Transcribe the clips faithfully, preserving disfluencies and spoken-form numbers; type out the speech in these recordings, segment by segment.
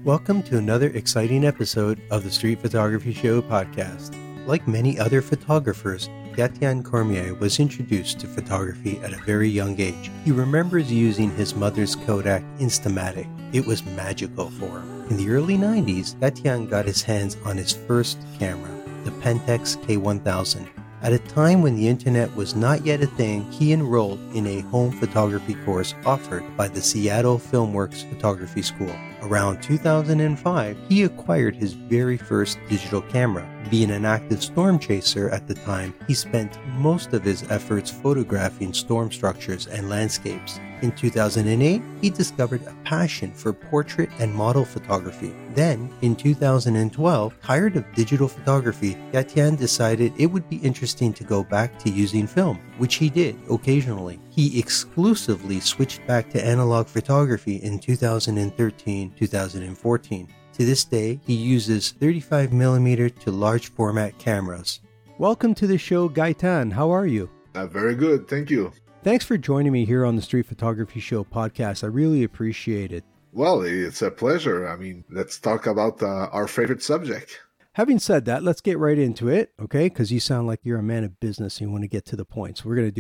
Welcome to another exciting episode of the Street Photography Show podcast. Like many other photographers, Gatien Cormier was introduced to photography at a very young age. He remembers using his mother's Kodak Instamatic. It was magical for him. In the early nineties, Gatien got his hands on his first camera, the Pentax K one thousand. At a time when the internet was not yet a thing, he enrolled in a home photography course offered by the Seattle Filmworks Photography School. Around two thousand five, he acquired his very first digital camera. Being an active storm chaser at the time, he spent most of his efforts photographing storm structures and landscapes. In two thousand eight, he discovered a passion for portrait and model photography. Then, in two thousand twelve, tired of digital photography, Gatien decided it would be interesting to go back to using film, which he did occasionally. He exclusively switched back to analog photography in two thousand thirteen to two thousand fourteen. To this day, he uses thirty-five millimeter to large format cameras. Welcome to the show, Gaetan. How are you? Uh, very good, thank you. Thanks for joining me here on the Street Photography Show podcast. I really appreciate it. Well, it's a pleasure. I mean, let's talk about uh, our favorite subject. Having said that, let's get right into it, okay? Because you sound like you're a man of business and you want to get to the point. So we're going to do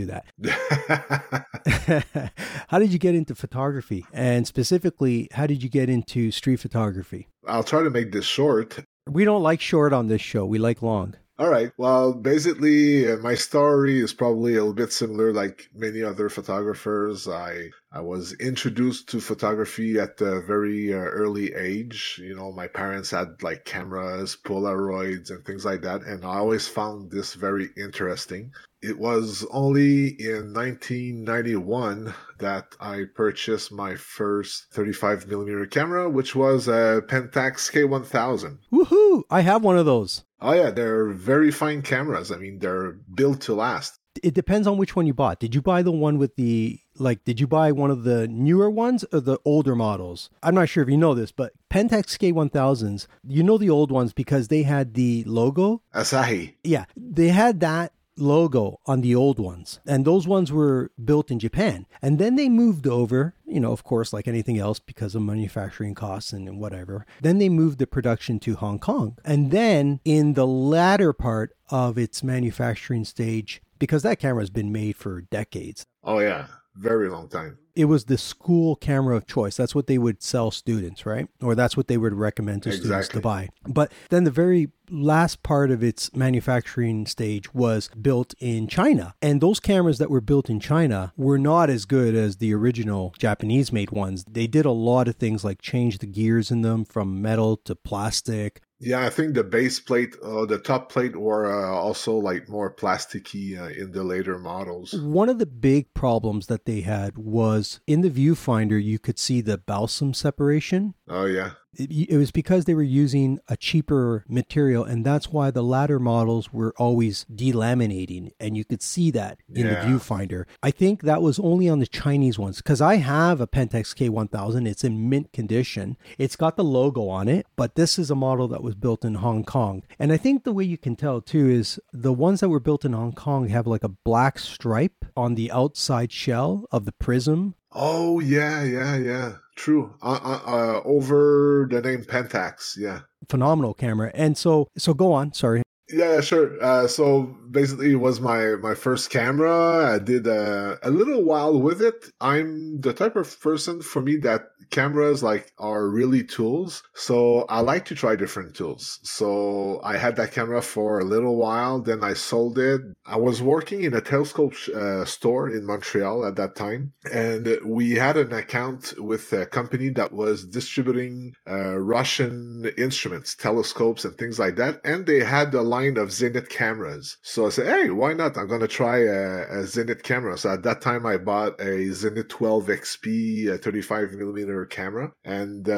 that. How did you get into photography? And specifically, how did you get into street photography? I'll try to make this short. We don't like short on this show. We like long. All right. Well, basically, uh, my story is probably a little bit similar like many other photographers. I I was introduced to photography at a very uh, early age. You know, my parents had like cameras, Polaroids, and things like that. And I always found this very interesting. It was only in nineteen ninety-one that I purchased my first thirty-five millimeter camera, which was a Pentax K one thousand. Woohoo! I have one of those. Oh yeah, they're very fine cameras. I mean, they're built to last. It depends on which one you bought. Did you buy the one with the, like, did you buy one of the newer ones or the older models? I'm not sure if you know this, but Pentax K one thousands, you know the old ones because they had the logo. Asahi. Yeah, they had that logo on the old ones, and those ones were built in Japan, and then they moved over, you know, of course, like anything else, because of manufacturing costs and, and whatever, then they moved the production to Hong Kong. And then in the latter part of its manufacturing stage, because that camera has been made for decades. Oh yeah, very long time. It was the school camera of choice. That's what they would sell students, right? Or that's what they would recommend to Exactly. students to buy. But then the very last part of its manufacturing stage was built in China. And those cameras that were built in China were not as good as the original Japanese-made ones. They did a lot of things like change the gears in them from metal to plastic. Yeah, I think the base plate, uh, the top plate were uh, also like more plasticky uh, in the later models. One of the big problems that they had was in the viewfinder, you could see the balsam separation. Oh, yeah. It, it was because they were using a cheaper material, and that's why the latter models were always delaminating, and you could see that in Yeah. the viewfinder. I think that was only on the Chinese ones, because I have a Pentax K one thousand. It's in mint condition. It's got the logo on it, but this is a model that was built in Hong Kong. And I think the way you can tell, too, is the ones that were built in Hong Kong have like a black stripe on the outside shell of the prism. Oh, yeah, yeah, yeah. True. Uh, uh, uh, over the name Pentax, yeah. Phenomenal camera. And so, so go on. Sorry. Yeah, sure. Uh, so basically, it was my, my first camera. I did uh, a little while with it. I'm the type of person, for me, that cameras like are really tools. So I like to try different tools. So I had that camera for a little while. Then I sold it. I was working in a telescope uh, store in Montreal at that time. And we had an account with a company that was distributing uh, Russian instruments, telescopes and things like that. And they had a line of Zenit cameras. So I said, hey, why not? I'm going to try a, a Zenit camera. So at that time, I bought a Zenit twelve X P, a thirty-five millimeter camera. And,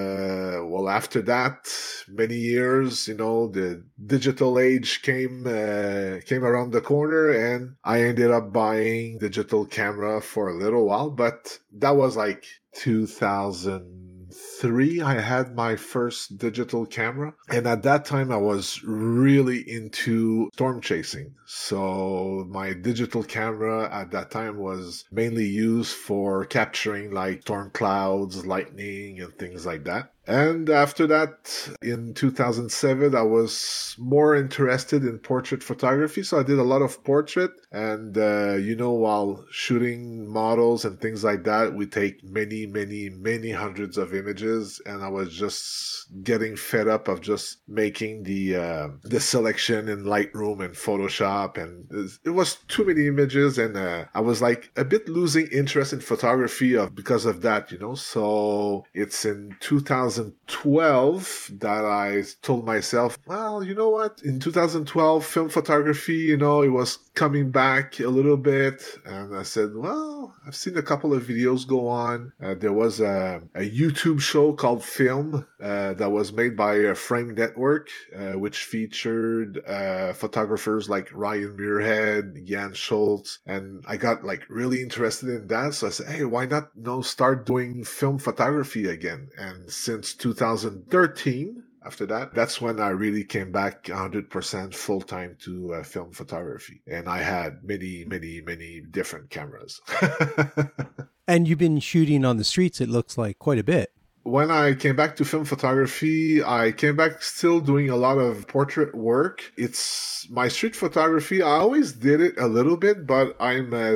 uh, well, after that, many years, you know, the digital age came, uh, came around the corner, and I ended up buying digital camera for a little while, but that was like two thousand three, I had my first digital camera. And at that time, I was really into storm chasing. So my digital camera at that time was mainly used for capturing like storm clouds, lightning, and things like that. And after that, in two thousand seven, I was more interested in portrait photography. So I did a lot of portrait. And, uh, you know, while shooting models and things like that, we take many, many, many hundreds of images. And I was just getting fed up of just making the, uh, the selection in Lightroom and Photoshop. And it was too many images. And, uh, I was like a bit losing interest in photography of, because of that, you know. So it's in two thousand twelve that I told myself, well, you know what? In two thousand twelve, film photography, you know, it was coming back a little bit. And I said, well, I've seen a couple of videos go on. Uh, there was a, a YouTube show called Film uh, that was made by a Frame Network, uh, which featured uh, photographers like Ryan Muirhead, Jan Schultz. And I got like really interested in that. So I said, hey, why not you know, start doing film photography again? And since two thousand thirteen, after that, that's when I really came back one hundred percent full-time to uh, film photography. And I had many, many, many different cameras. And you've been shooting on the streets, it looks like, quite a bit. When I came back to film photography, I came back still doing a lot of portrait work. It's my street photography. I always did it a little bit, but I'm uh,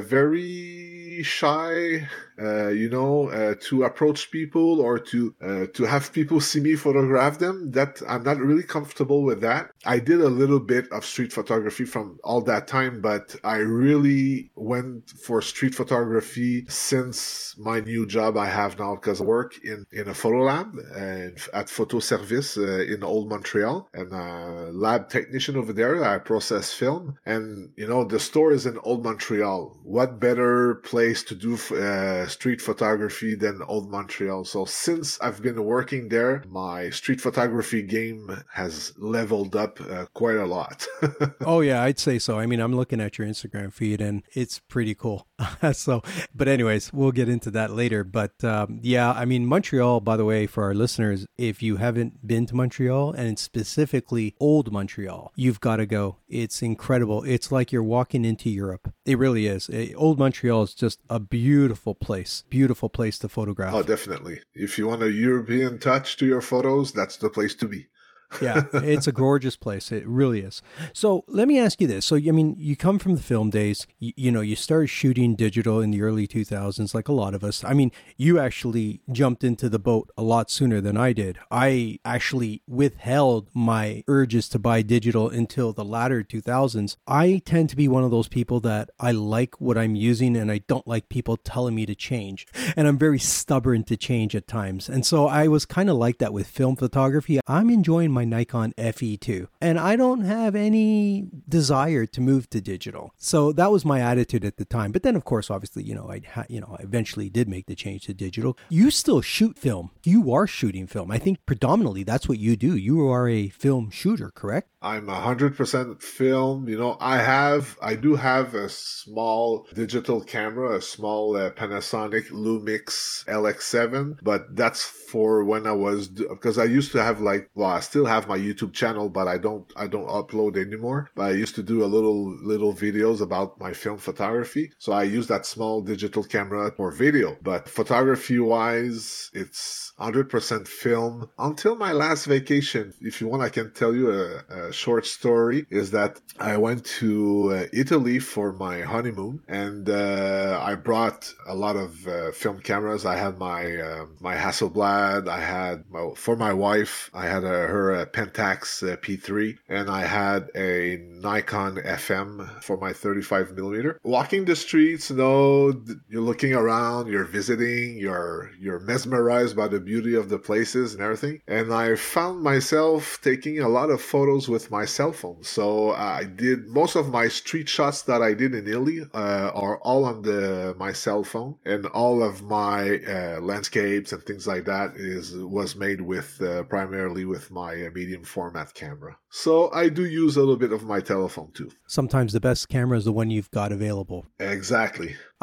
very shy, uh, you know, uh, to approach people or to uh, to have people see me photograph them. That I'm not really comfortable with that. I did a little bit of street photography from all that time, but I really went for street photography since my new job I have now, because I work in, in a photo lab and at Photo Service uh, in Old Montreal, and a lab technician over there. I process film, and you know the store is in Old Montreal. What better place to do uh, street photography than Old Montreal? So since I've been working there, my street photography game has leveled up uh, quite a lot. Oh yeah, I'd say so. I mean, I'm looking at your Instagram feed and it's pretty cool. So, but anyways, we'll get into that later. But um, yeah, I mean, Montreal, by the way, for our listeners, if you haven't been to Montreal, and specifically Old Montreal, you've got to go. It's incredible. It's like you're walking into Europe. It really is. Old Montreal is just a beautiful place, beautiful place to photograph. Oh, definitely. If you want a European touch to your photos, that's the place to be. Yeah, it's a gorgeous place. It really is. So let me ask you this. So, I mean, you come from the film days, you, you know, you started shooting digital in the early two thousands, like a lot of us. I mean, you actually jumped into the boat a lot sooner than I did. I actually withheld my urges to buy digital until the latter two thousands. I tend to be one of those people that I like what I'm using and I don't like people telling me to change. And I'm very stubborn to change at times. And so I was kind of like that with film photography. I'm enjoying my Nikon F E two, and I don't have any desire to move to digital. So that was my attitude at the time. But then, of course, obviously, you know, I ha- you know, I eventually did make the change to digital. You still shoot film. You are shooting film. I think predominantly that's what you do. You are a film shooter, correct? I'm one hundred percent film. You know, I have, I do have a small digital camera, a small uh, Panasonic Lumix L X seven, but that's for when I was, because I used to have like, well, I still have my YouTube channel, but I don't, I don't upload anymore. But I used to do a little, little videos about my film photography. So I use that small digital camera for video, but photography wise, it's one hundred percent film until my last vacation. If you want, I can tell you a, a short story, is that I went to uh, Italy for my honeymoon, and uh, I brought a lot of uh, film cameras. I had my uh, my Hasselblad, I had my, for my wife, I had a, her a Pentax uh, P three, and I had a Nikon F M for my thirty-five millimeter. Walking the streets, you know, you're looking around, you're visiting, you're you're mesmerized by the beauty of the places and everything. And I found myself taking a lot of photos with my cell phone. So I did most of my street shots that I did in Italy uh, are all on the my cell phone, and all of my uh, landscapes and things like that is was made with uh, primarily with my uh, medium format camera. So I do use a little bit of my telephone too. Sometimes the best camera is the one you've got available. Exactly.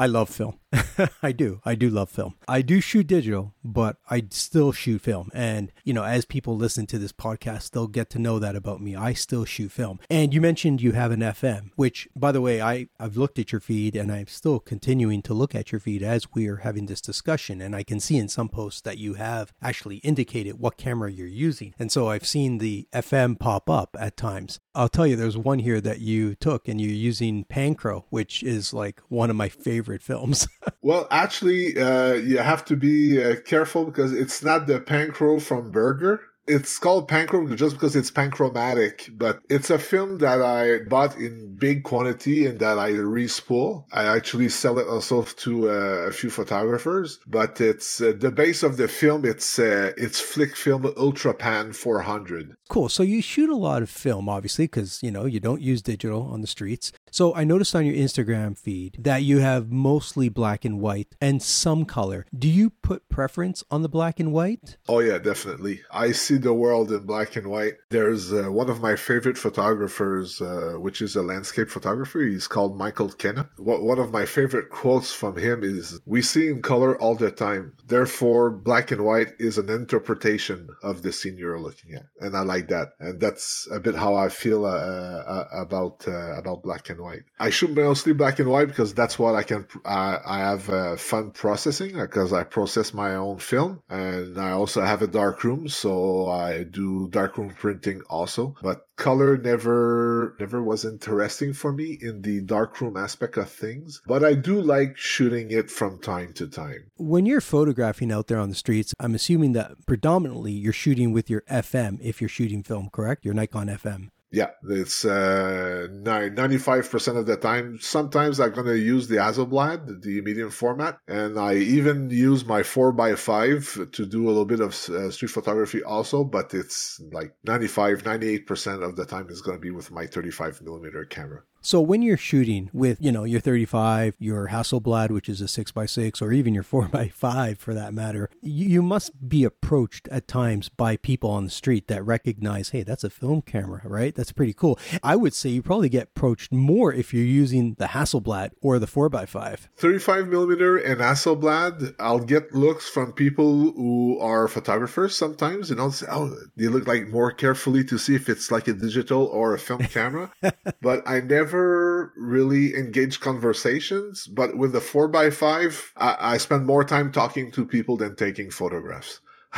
I love film. I do. I do love film. I do shoot digital, but I still shoot film. And, you know, as people listen to this podcast, they'll get to know that about me. I still shoot film. And you mentioned you have an F M, which, by the way, I, I've looked at your feed and I'm still continuing to look at your feed as we are having this discussion. And I can see in some posts that you have actually indicated what camera you're using. And so I've seen the F M pop up at times. I'll tell you, there's one here that you took and you're using Panchro, which is like one of my favorite films. Well, actually, uh, you have to be uh, careful because it's not the Panchro from Burger. It's called Panchro just because it's panchromatic, but it's a film that I bought in big quantity and that I re-spool. I actually sell it also to uh, a few photographers, but it's uh, the base of the film. It's uh, it's Flick Film Ultra Pan four hundred. Cool. So you shoot a lot of film, obviously, because, you know, you don't use digital on the streets. So I noticed on your Instagram feed that you have mostly black and white and some color. Do you put preference on the black and white? Oh, yeah, definitely. I see the world in black and white. There's uh, one of my favorite photographers, uh, which is a landscape photographer. He's called Michael Kenna. One of my favorite quotes from him is, "We see in color all the time. Therefore, black and white is an interpretation of the scene you're looking at." And I like that. And that's a bit how I feel uh, uh, about uh, about black and white. I shoot mostly black and white because that's what I can, uh, I have uh, fun processing because I process my own film. And I also have a dark room, so I do darkroom printing also. But color never never was interesting for me in the darkroom aspect of things. But I do like shooting it from time to time. When you're photographing out there on the streets, I'm assuming that predominantly you're shooting with your F M if you're shooting film, correct? Your Nikon F M. Yeah, it's uh, ninety-five percent of the time. Sometimes I'm going to use the Hasselblad, the medium format, and I even use my four by five to do a little bit of uh, street photography also, but it's like ninety-five, ninety-eight percent of the time is going to be with my thirty-five millimeter camera. So when you're shooting with, you know, your thirty-five, your Hasselblad, which is a six by six, or even your four by five for that matter, you, you must be approached at times by people on the street that recognize, hey, that's a film camera, right? That's pretty cool. I would say you probably get approached more if you're using the Hasselblad or the four by five. thirty-five millimeter and Hasselblad, I'll get looks from people who are photographers sometimes, and I'll say, oh, they look like more carefully to see if it's like a digital or a film camera. But I never really engage conversations, but with the four by five, I, I spend more time talking to people than taking photographs.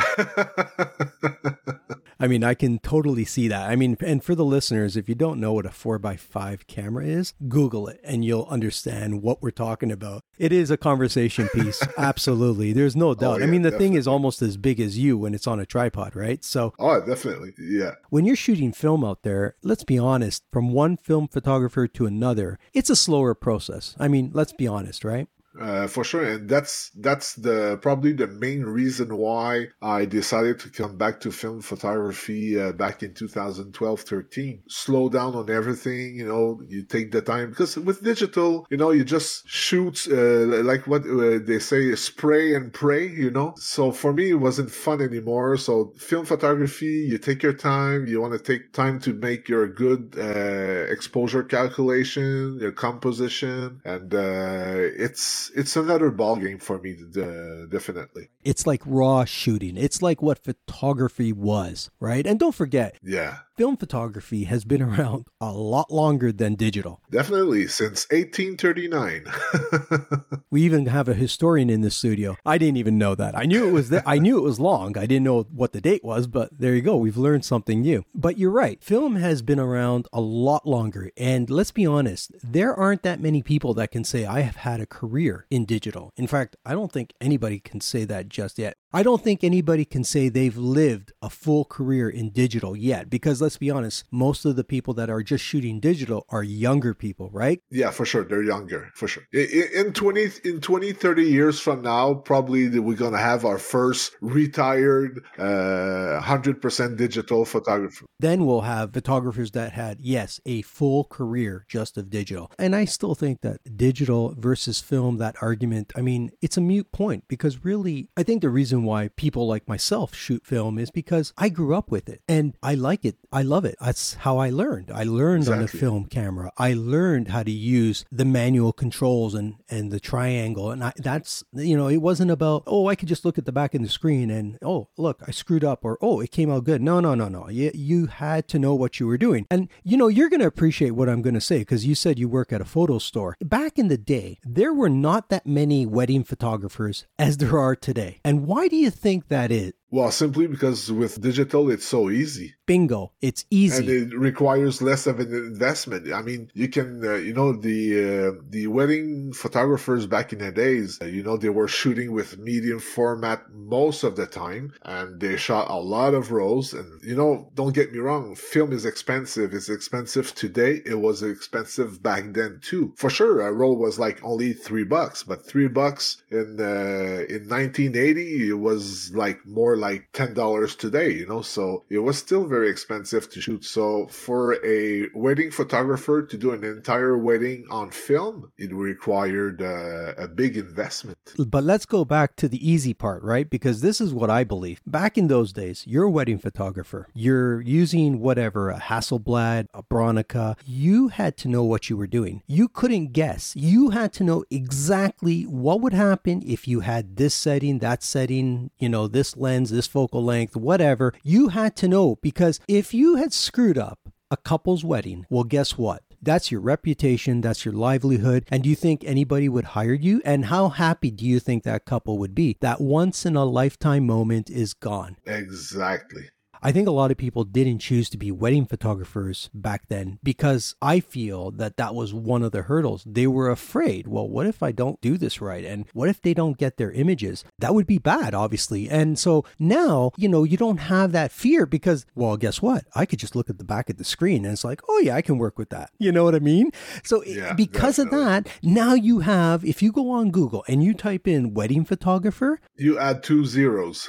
I mean, I can totally see that. I mean, and for the listeners, if you don't know what a four by five camera is, Google it and you'll understand what we're talking about. It is a conversation piece. Absolutely. There's no doubt. Oh, yeah, I mean, the definitely. thing is almost as big as you when it's on a tripod, right? So, oh, definitely. Yeah. When you're shooting film out there, let's be honest, from one film photographer to another, it's a slower process. I mean, let's be honest, right? Uh, for sure, and that's that's the probably the main reason why I decided to come back to film photography uh, back in two thousand twelve thirteen. Slow down on everything, you know, you take the time, because with digital, you know, you just shoot uh, like what uh, they say, spray and pray, you know. So for me, it wasn't fun anymore. So film photography, you take your time, you want to take time to make your good uh, exposure calculation, your composition, and uh, it's It's another ballgame for me, uh, definitely. It's like raw shooting. It's like what photography was, right? And don't forget, yeah, film photography has been around a lot longer than digital. Definitely, since eighteen thirty-nine. We even have a historian in the studio. I didn't even know that. I knew it was th- I knew it was long. I didn't know what the date was, but there you go. We've learned something new. But you're right. Film has been around a lot longer. And let's be honest, there aren't that many people that can say, I have had a career in digital. In fact, I don't think anybody can say that just yet. I don't think anybody can say they've lived a full career in digital yet, because let's be honest, most of the people that are just shooting digital are younger people, right? Yeah, for sure. They're younger, for sure. In twenty, in twenty, thirty years from now, probably we're going to have our first retired uh, one hundred percent digital photographer. Then we'll have photographers that had, yes, a full career just of digital. And I still think that digital versus film, that argument, I mean, it's a moot point, because really, I think the reason why people like myself shoot film is because I grew up with it and I like it. I love it. That's how I learned. I learned exactly. on a film camera. I learned how to use the manual controls and, and the triangle. And I, that's, you know, it wasn't about, oh, I could just look at the back of the screen and, oh, look, I screwed up, or, oh, it came out good. No, no, no, no. You, you had to know what you were doing. And, you know, you're going to appreciate what I'm going to say because you said you work at a photo store. Back in the day, there were not that many wedding photographers as there are today. And why do you think that is? Well, simply because with digital, it's so easy. Bingo. It's easy. And it requires less of an investment. I mean, you can, uh, you know, the uh, the wedding photographers back in the days, uh, you know, they were shooting with medium format most of the time. And they shot a lot of rolls. And, you know, don't get me wrong, film is expensive. It's expensive today. It was expensive back then, too. For sure, a roll was like only three bucks. But three bucks in, uh, in nineteen eighty, it was like more like like ten dollars today, you know, so it was still very expensive to shoot. So for a wedding photographer to do an entire wedding on film, it required uh, a big investment. But let's go back to the easy part, right? Because this is what I believe. Back in those days, you're a wedding photographer. You're using whatever, a Hasselblad, a Bronica. You had to know what you were doing. You couldn't guess. You had to know exactly what would happen if you had this setting, that setting, you know, this lens, this focal length, whatever. You had to know, because if you had screwed up a couple's wedding, well, guess what? That's your reputation, that's your livelihood. And do you think anybody would hire you? And how happy do you think that couple would be? That once in a lifetime moment is gone. Exactly. I think a lot of people didn't choose to be wedding photographers back then because I feel that that was one of the hurdles. They were afraid, well, what if I don't do this right? And what if they don't get their images? That would be bad, obviously. And so now, you know, you don't have that fear because, well, guess what? I could just look at the back of the screen and it's like, oh yeah, I can work with that. You know what I mean? So yeah, because definitely. of that, now you have, if you go on Google and you type in wedding photographer, you add two zeros.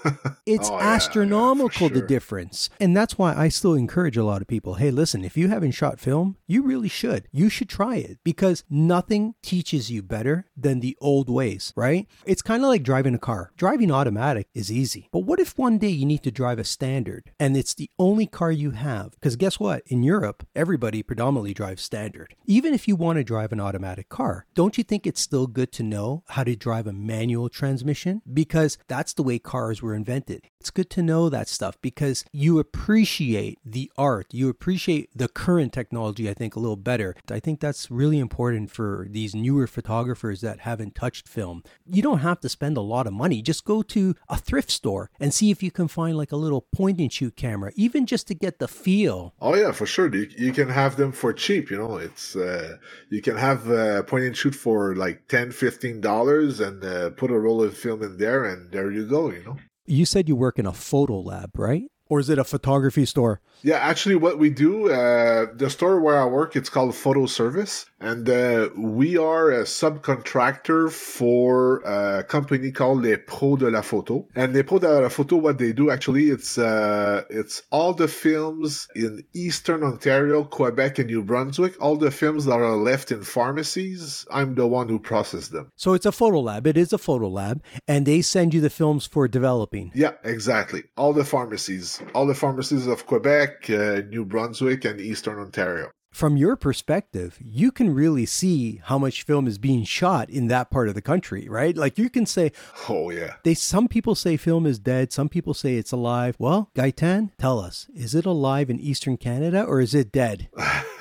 It's oh, astronomical, yeah, yeah, the difference. And that's why I still encourage a lot of people, hey, listen, if you haven't shot film, you really should. You should try it because nothing teaches you better than the old ways, right? It's kind of like driving a car. Driving automatic is easy. But what if one day you need to drive a standard and it's the only car you have? Because guess what? In Europe, everybody predominantly drives standard. Even if you want to drive an automatic car, don't you think it's still good to know how to drive a manual transmission? Because that's the way cars were invented. It's good to know that stuff because you appreciate the art. You appreciate the current technology, I think, a little better. I think that's really important for these newer photographers that haven't touched film. You don't have to spend a lot of money. Just go to a thrift store and see if you can find like a little point and shoot camera, even just to get the feel. Oh yeah, for sure. You, you can have them for cheap. You know, it's uh, you can have a point and shoot for like ten dollars, fifteen dollars and uh, put a roll of film in there and there you go, you know. You said you work in a photo lab, right? Or is it a photography store? Yeah, actually what we do, uh, the store where I work, it's called Photo Service. And uh, we are a subcontractor for a company called Les Pros de la Photo. And Les Pros de la Photo, what they do actually, it's uh, it's all the films in Eastern Ontario, Quebec, and New Brunswick, all the films that are left in pharmacies, I'm the one who processes them. So it's a photo lab. It is a photo lab. And they send you the films for developing. Yeah, exactly. All the pharmacies. All the pharmacies of Quebec, uh, New Brunswick, and Eastern Ontario. From your perspective, you can really see how much film is being shot in that part of the country, right? Like you can say, oh yeah. They some people say film is dead. Some people say it's alive. Well, Gaetan, tell us, is it alive in Eastern Canada or is it dead?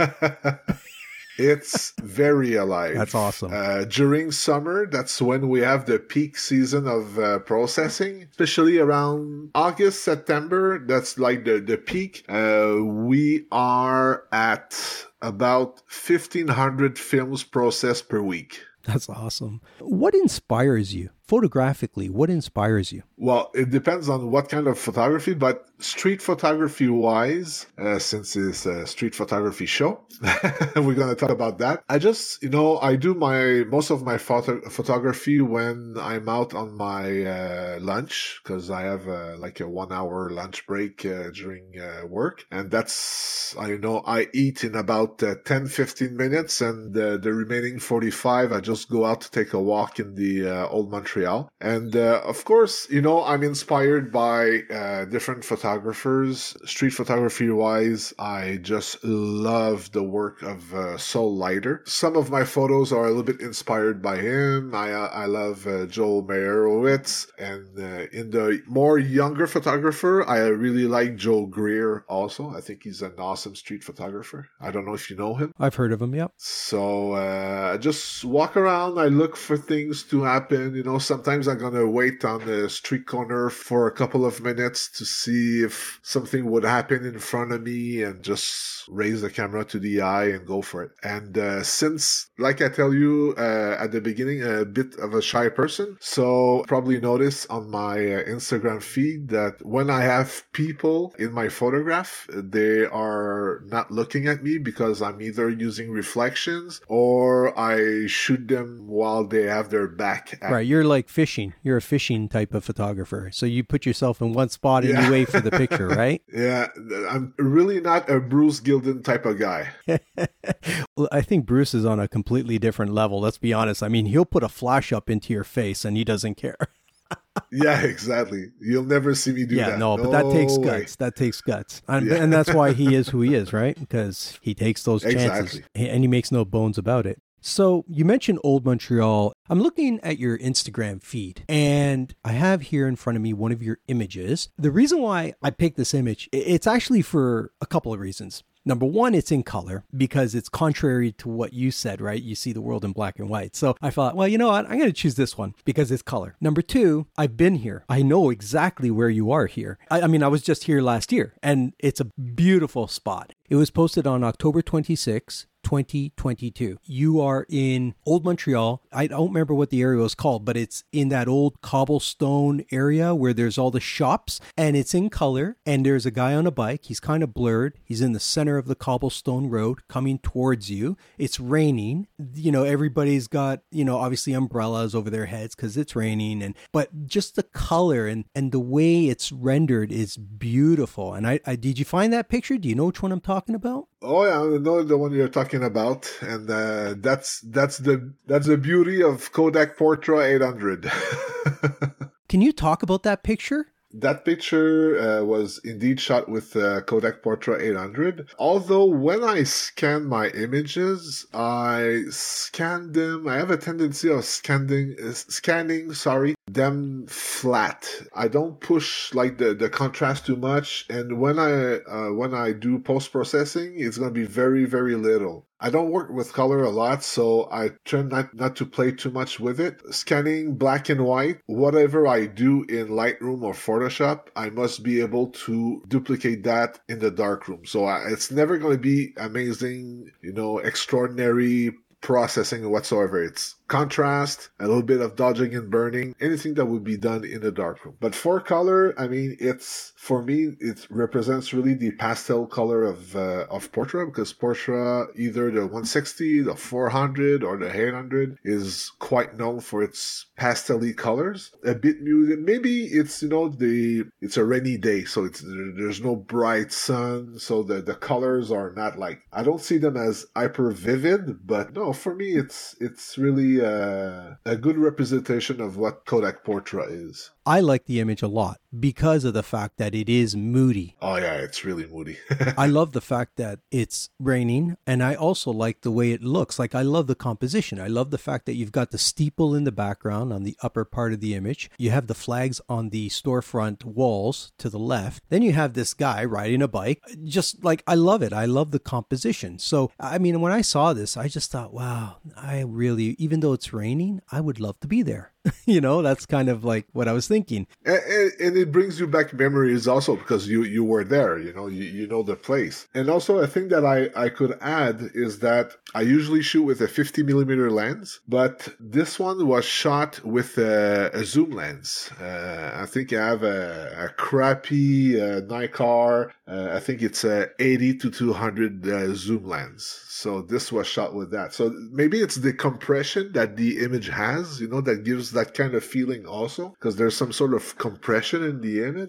It's very alive. That's awesome. Uh, during summer, that's when we have the peak season of uh, processing, especially around August, September. That's like the, the peak. Uh, we are at about fifteen hundred films processed per week. That's awesome. What inspires you? Photographically, what inspires you? Well, it depends on what kind of photography, but street photography wise, uh, since it's a street photography show, we're going to talk about that. I just, you know, I do my, most of my photo- photography when I'm out on my uh, lunch, because I have uh, like a one hour lunch break uh, during uh, work. And that's, I know I eat in about uh, ten, fifteen minutes and uh, the remaining forty-five, I just go out to take a walk in the uh, Old Montreal Montreal. And uh, of course, you know, I'm inspired by uh, different photographers. Street photography wise, I just love the work of uh, Sol Leiter. Some of my photos are a little bit inspired by him. I uh, I love uh, Joel Meyerowitz. And uh, in the more younger photographer, I really like Joe Greer also. I think he's an awesome street photographer. I don't know if you know him. I've heard of him, yep. So uh, I just walk around. I look for things to happen. You know, sometimes I'm going to wait on the street corner for a couple of minutes to see if something would happen in front of me and just raise the camera to the eye and go for it. And uh, since, like I tell you uh, at the beginning, a bit of a shy person, so probably notice on my uh, Instagram feed that when I have people in my photograph, they are not looking at me because I'm either using reflections or I shoot them while they have their back at Right, you're like fishing. You're a fishing type of photographer. So you put yourself in one spot and Yeah. you wait for the picture, right? Yeah, I'm really not a Bruce Gilden type of guy. Well, I think Bruce is on a completely different level. Let's be honest. I mean, he'll put a flash up into your face and he doesn't care. Yeah, exactly. You'll never see me do yeah, that. no, but that takes way. guts. That takes guts. And, Yeah. and that's why he is who he is, right? Because he takes those chances Exactly. and he makes no bones about it. So you mentioned Old Montreal. I'm looking at your Instagram feed and I have here in front of me one of your images. The reason why I picked this image, it's actually for a couple of reasons. Number one, it's in color because it's contrary to what you said, right? You see the world in black and white. So I thought, well, you know what? I'm going to choose this one because it's color. Number two, I've been here. I know exactly where you are here. I, I mean, I was just here last year and it's a beautiful spot. It was posted on October twenty-sixth, twenty twenty-two. You are in Old Montreal. I don't remember what the area was called, but it's in that old cobblestone area where there's all the shops and it's in color and there's a guy on a bike. He's kind of blurred. He's in the center of the cobblestone road coming towards you. It's raining. You know, everybody's got, you know, obviously umbrellas over their heads because it's raining. And but just the color and, and the way it's rendered is beautiful. And I, I did you find that picture? Do you know which one I'm talking about? Oh yeah, I know the one you're talking about, and uh, that's that's the that's the beauty of Kodak Portra eight hundred. Can you talk about that picture? That picture uh, was indeed shot with uh, Kodak Portra eight hundred. Although when I scan my images, I scan them. I have a tendency of scanning, uh, scanning, sorry, them flat. I don't push like the, the contrast too much. And when I uh, when I do post processing, it's gonna be very very little. I don't work with color a lot, so I try not, not to play too much with it. Scanning black and white, whatever I do in Lightroom or Photoshop, I must be able to duplicate that in the darkroom. So I, it's never going to be amazing, you know, extraordinary processing whatsoever. It's contrast, a little bit of dodging and burning, anything that would be done in the darkroom. But for color, I mean, it's, for me, it represents really the pastel color of uh, of Portra, because Portra, either the one sixty, the four hundred, or the eight hundred, is quite known for its pastel-y colors. A bit muted. Maybe it's, you know, the it's a rainy day, so it's there's no bright sun, so the, the colors are not like, I don't see them as hyper vivid, but no, for me, it's it's really uh, a good representation of what Kodak Portra is. I like the image a lot because of the fact that it is moody. Oh yeah, it's really moody. I love the fact that it's raining, and I also like the way it looks. Like, I love the composition. I love the fact that you've got the steeple in the background on the upper part of the image. You have the flags on the storefront walls to the left. Then you have this guy riding a bike. Just like, I love it. I love the composition. So, I mean, when I saw this, I just thought, wow, I really, even though it's raining, I would love to be there. You know, that's kind of like what I was thinking. And, and it brings you back memories also because you, you were there, you know, you, you know the place. And also a thing that I, I could add is that I usually shoot with a fifty millimeter lens, but this one was shot with a, a zoom lens. Uh, I think I have a, a crappy uh, Nikkor. Uh, I think it's a eighty to two hundred uh, zoom lens. So this was shot with that. So maybe it's the compression that the image has, you know, that gives that kind of feeling also, because there's some sort of compression in the image.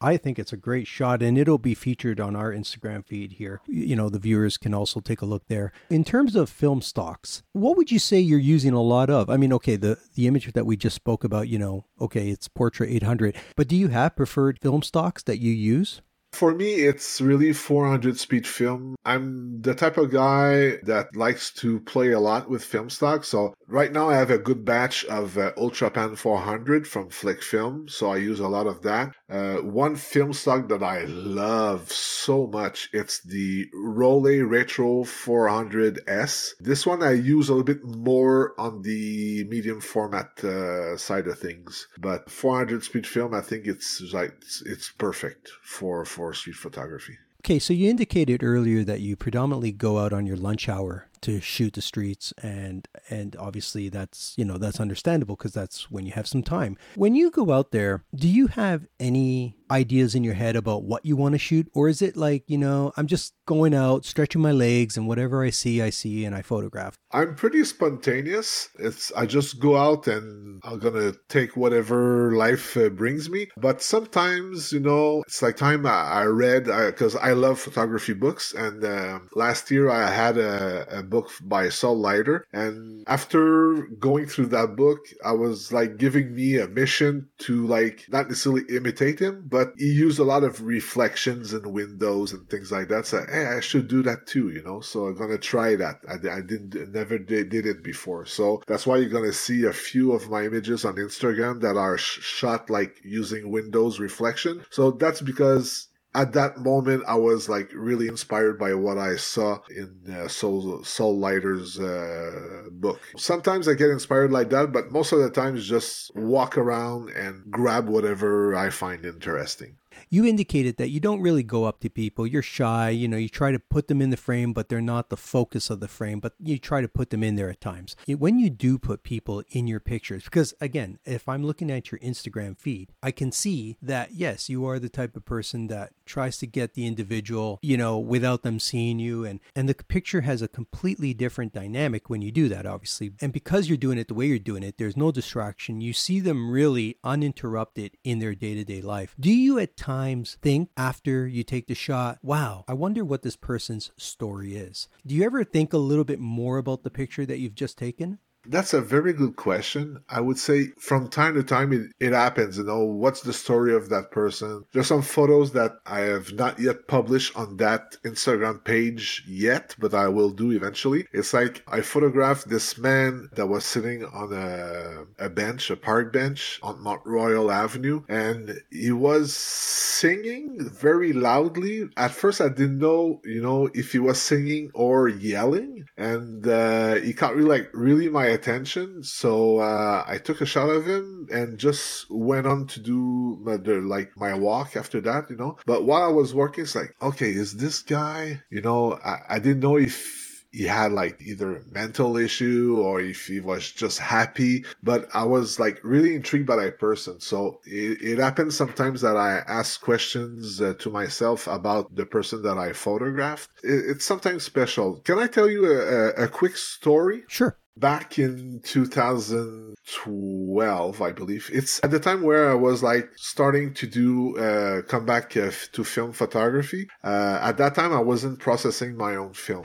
I think it's a great shot, and it'll be featured on our Instagram feed here. You know, the viewers can also take a look there. In terms of film stocks, what would you say you're using a lot of? I mean, okay, the, the image that we just spoke about, you know, okay, it's Portra eight hundred, but do you have preferred film stocks that you use? For me, it's really four hundred speed film. I'm the type of guy that likes to play a lot with film stock. So right now I have a good batch of uh, Ultrapan four hundred from Flick Film. So I use a lot of that. Uh, one film stock that I love so much, it's the Rolei Retro four hundred S. This one I use a little bit more on the medium format uh, side of things. But four hundred speed film, I think it's like it's, it's perfect for, for for street photography. Okay, so you indicated earlier that you predominantly go out on your lunch hour to shoot the streets, and and obviously that's, you know, that's understandable because that's when you have some time. When you go out there, do you have any ideas in your head about what you want to shoot, or is it like, you know, I'm just going out, stretching my legs, and whatever I see, I see, and I photograph? I'm pretty spontaneous. It's I just go out and I'm gonna take whatever life uh, brings me. But sometimes, you know, it's like time I, I read because I, I love photography books, and uh, last year I had a, a book by Saul Leiter, and after going through that book, I was like giving me a mission to like not necessarily imitate him, but he used a lot of reflections and windows and things like that. So hey, I should do that too, you know. So I'm gonna try that. I, I didn't never did, did it before, so that's why you're gonna see a few of my images on Instagram that are sh- shot like using windows reflection. So that's because at that moment, I was like really inspired by what I saw in uh, Saul, Saul Leiter's uh, book. Sometimes I get inspired like that, but most of the time it's just walk around and grab whatever I find interesting. You indicated that you don't really go up to people. You're shy. You know, you try to put them in the frame, but they're not the focus of the frame, but you try to put them in there at times. When you do put people in your pictures, because again, if I'm looking at your Instagram feed, I can see that, yes, you are the type of person that tries to get the individual, you know, without them seeing you. And, and the picture has a completely different dynamic when you do that, obviously. And because you're doing it the way you're doing it, there's no distraction. You see them really uninterrupted in their day-to-day life. Do you at times think after you take the shot, wow, I wonder what this person's story is? Do you ever think a little bit more about the picture that you've just taken? That's a very good question. I would say from time to time it, it happens, you know, what's the story of that person? There's some photos that I have not yet published on that Instagram page yet, but I will do eventually. It's like I photographed this man that was sitting on a, a bench, a park bench on Mount Royal Avenue, and he was singing very loudly. At first I didn't know, you know, if he was singing or yelling, and uh, he caught really like really my attention, so uh, I took a shot of him and just went on to do my, the, like my walk after that, you know. But while I was working, it's like, okay, is this guy, you know, I, I didn't know if he had like either a mental issue or if he was just happy, but I was like really intrigued by that person. So it, it happens sometimes that I ask questions uh, to myself about the person that I photographed. It, it's sometimes special. Can I tell you a, a, a quick story? Sure. Back in two thousand twelve, I believe. It's at the time where I was like starting to do, uh, come back uh, to film photography. Uh, at that time, I wasn't processing my own film.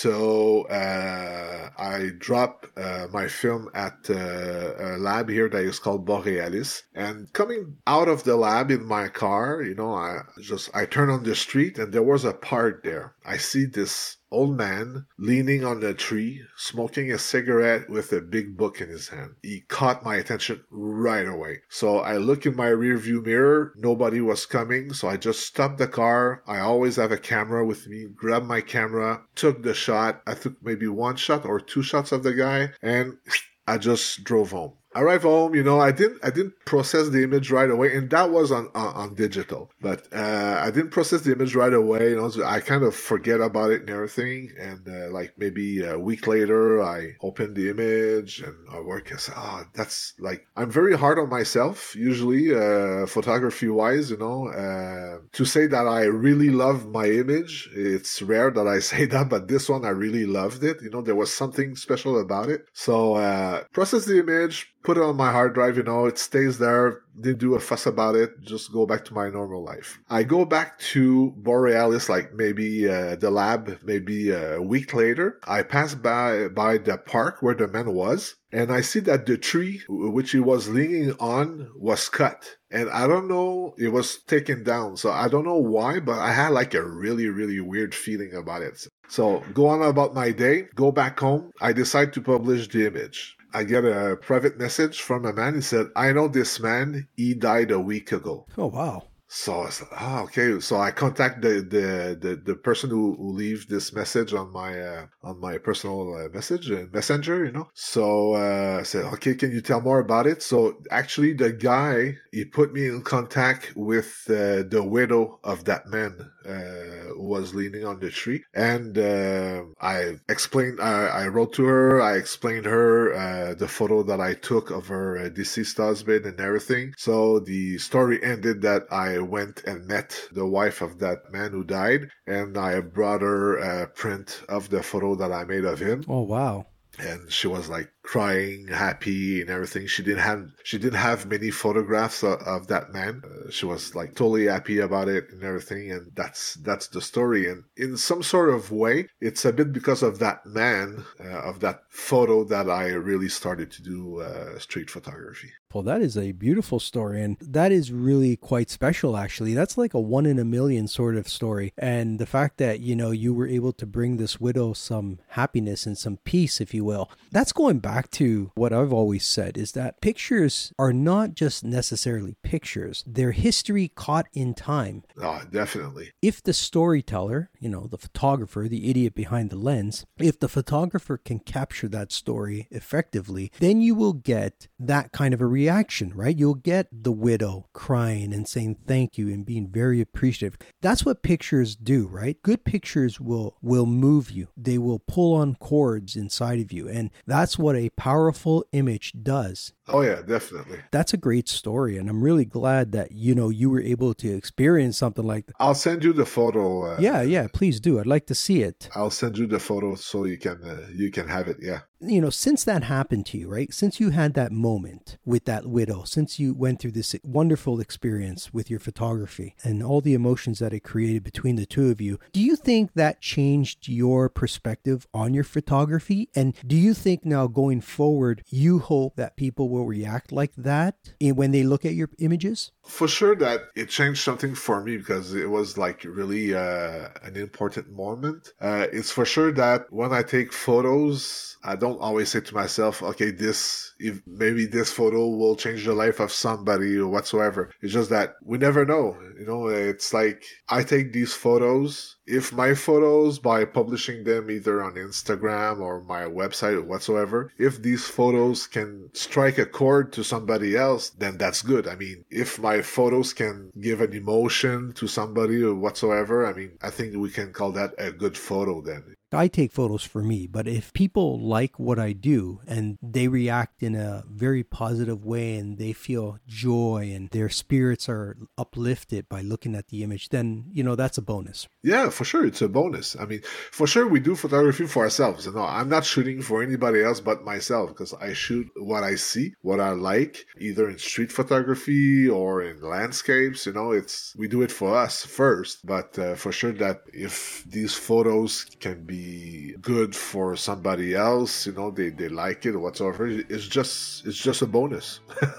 So, uh, I dropped, uh, my film at uh, a lab here that is called Borealis. And coming out of the lab in my car, you know, I just, I turned on the street and there was a park there. I see this old man leaning on a tree, smoking a cigarette with a big book in his hand. He caught my attention right away. So I look in my rearview mirror. Nobody was coming. So I just stopped the car. I always have a camera with me. Grabbed my camera, took the shot. I took maybe one shot or two shots of the guy, and I just drove home. I arrived home, you know, I didn't, I didn't process the image right away, and that was on, on, on digital, but, uh, I didn't process the image right away, you know, so I kind of forget about it and everything, and, uh, like maybe a week later, I opened the image, and I work, I said, oh, that's like, I'm very hard on myself, usually, uh, photography-wise, you know, uh, to say that I really love my image, it's rare that I say that, but this one, I really loved it, you know, there was something special about it, so, uh, process the image, put it on my hard drive, you know, it stays there. Didn't do a fuss about it. Just go back to my normal life. I go back to Borealis, like maybe uh, the lab, maybe a week later. I pass by by the park where the man was, and I see that the tree which he was leaning on was cut. And I don't know, it was taken down. So I don't know why, but I had like a really, really weird feeling about it. So go on about my day, go back home. I decide to publish the image. I get a private message from a man. He said, I know this man. He died a week ago. Oh, wow. So I said, oh, okay. So I contact the the the, the person who, who leaves this message on my uh, on my personal uh, message uh, messenger, you know. So uh, I said, okay, can you tell more about it? So actually, the guy, he put me in contact with uh, the widow of that man uh, who was leaning on the tree, and uh, I explained. I, I wrote to her. I explained her uh, the photo that I took of her uh, deceased husband and everything. So the story ended that I went and met the wife of that man who died, and I brought her a print of the photo that I made of him. Oh, wow. And she was like crying, happy and everything. She didn't have, she didn't have many photographs of, of that man. Uh, she was like totally happy about it and everything. And that's, that's the story. And in some sort of way, it's a bit because of that man, uh, of that photo that I really started to do uh, street photography. Well, that is a beautiful story, and that is really quite special, actually. That's like a one in a million sort of story. And the fact that, you know, you were able to bring this widow some happiness and some peace, if you will, that's going back to what I've always said, is that pictures are not just necessarily pictures. They're history caught in time. Oh, definitely. If the storyteller, you know, the photographer, the idiot behind the lens, if the photographer can capture that story effectively, then you will get that kind of a reaction. reaction, right? You'll get the widow crying and saying thank you and being very appreciative. That's what pictures do, right? Good pictures will will move you. They will pull on chords inside of you. And that's what a powerful image does. Oh, yeah, definitely. That's a great story. And I'm really glad that, you know, you were able to experience something like that. I'll send you the photo. Uh, yeah, yeah, please do. I'd like to see it. I'll send you the photo so you can uh, you can have it. Yeah. You know, since that happened to you, right? Since you had that moment with that widow, since you went through this wonderful experience with your photography and all the emotions that it created between the two of you, do you think that changed your perspective on your photography? And do you think now going forward, you hope that people will react like that when they look at your images? For sure that it changed something for me because it was like really uh, an important moment. Uh, it's for sure that when I take photos, I don't always say to myself, okay, this, if maybe this photo will change the life of somebody or whatsoever. It's just that we never know. You know, it's like I take these photos. If my photos, by publishing them either on Instagram or my website or whatsoever, if these photos can strike a chord to somebody else, then that's good. I mean, if my photos can give an emotion to somebody or whatsoever, I mean, I think we can call that a good photo then. I take photos for me, but if people like what I do and they react in a very positive way and they feel joy and their spirits are uplifted by looking at the image, then, you know, that's a bonus. Yeah, for sure. It's a bonus. I mean, for sure we do photography for ourselves. You know, I'm not shooting for anybody else but myself because I shoot what I see, what I like, either in street photography or in landscapes. You know, it's, we do it for us first, but uh, for sure that if these photos can be good for somebody else, you know, they, they like it or whatsoever, it's just it's just a bonus.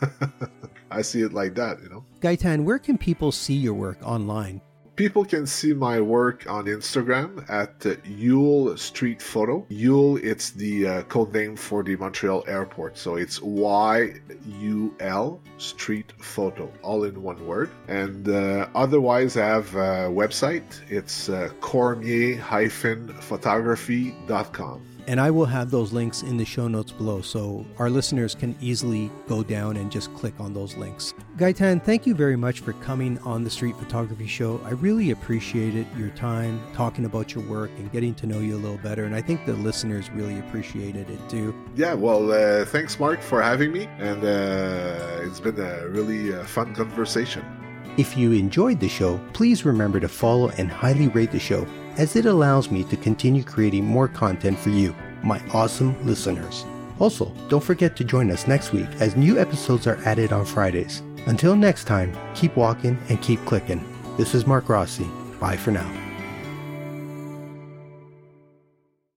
I see it like that, you know. Gaetan, where can people see your work online? People can see my work on Instagram at uh, Yule Street Photo. Yule, it's the uh, code name for the Montreal airport. So it's Y U L Street Photo, all in one word. And uh, otherwise, I have a website. It's uh, cormier photography dot com. And I will have those links in the show notes below, so our listeners can easily go down and just click on those links. Gaetan, thank you very much for coming on the Street Photography Show. I really appreciated your time talking about your work and getting to know you a little better, and I think the listeners really appreciated it too. Yeah, well, uh, thanks, Mark, for having me, and uh, it's been a really uh, fun conversation. If you enjoyed the show, please remember to follow and highly rate the show, as it allows me to continue creating more content for you, my awesome listeners. Also, don't forget to join us next week as new episodes are added on Fridays. Until next time, keep walking and keep clicking. This is Mark Rossi. Bye for now.